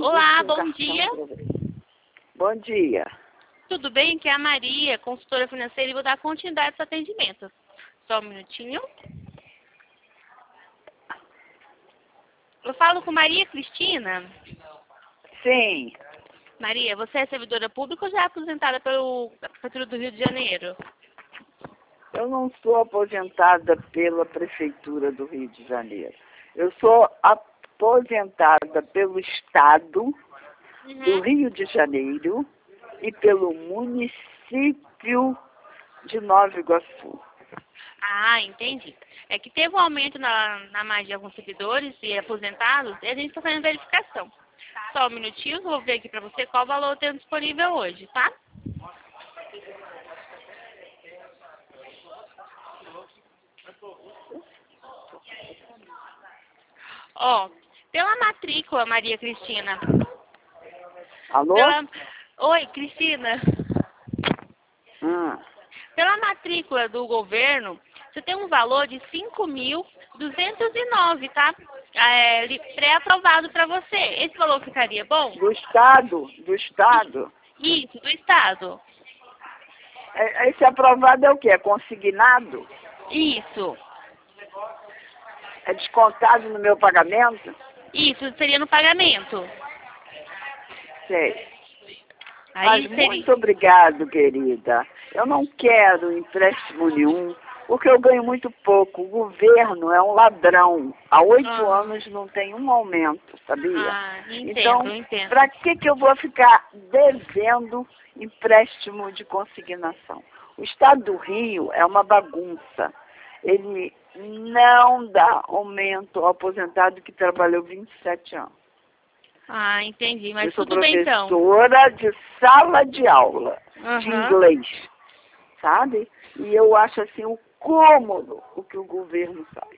Olá, bom dia. Bom dia. Tudo bem? Que é a Maria, consultora financeira, e vou dar continuidade ao seu atendimento. Só um minutinho. Eu falo com Maria Cristina. Sim, Maria, você é servidora pública ou já é aposentada pela Prefeitura do Rio de Janeiro? eu não sou aposentada pela Prefeitura do Rio de Janeiro. Eu sou aposentada pelo Estado do Rio de Janeiro e pelo município de Nova Iguaçu. Ah, entendi. É que teve um aumento na margem de alguns servidores e aposentados e a gente está fazendo verificação. Só um minutinho, eu vou ver aqui para você qual valor tem disponível hoje, tá? Ó, pela matrícula, Maria Cristina. Alô? Oi, Cristina. Ah, Pela matrícula do governo, você tem um valor de 5.209, tá? Pré-aprovado para você. Esse valor ficaria bom? do Estado? Do Estado? Isso, do Estado. Esse aprovado é o quê? É consignado? Isso. É descontado no meu pagamento? Isso seria no pagamento. Sei. Aí Mas muito obrigado, querida. Eu não quero empréstimo nenhum, porque eu ganho muito pouco. O governo é um ladrão. Há 8 anos não tem um aumento, sabia? Então, entendo. para que eu vou ficar devendo empréstimo de consignação? O Estado do Rio é uma bagunça. Ele não dá aumento ao aposentado que trabalhou 27 anos. Ah, entendi. Mas Eu sou tudo bem, então. professora de sala de aula, de inglês, sabe? E eu acho assim o cômodo o que o governo faz.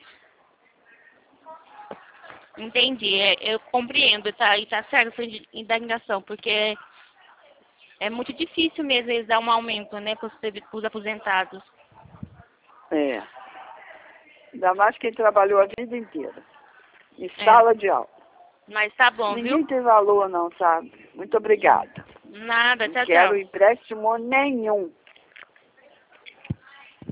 Entendi. Eu compreendo, tá? E tá certo essa indenização, porque é muito difícil mesmo eles dar um aumento, né, para os aposentados. É. Ainda mais quem trabalhou a vida inteira em sala de aula. Mas tá bom, Ninguém viu? tem valor não, sabe? Muito obrigada. Nada, Não tchau, quero tchau. empréstimo nenhum.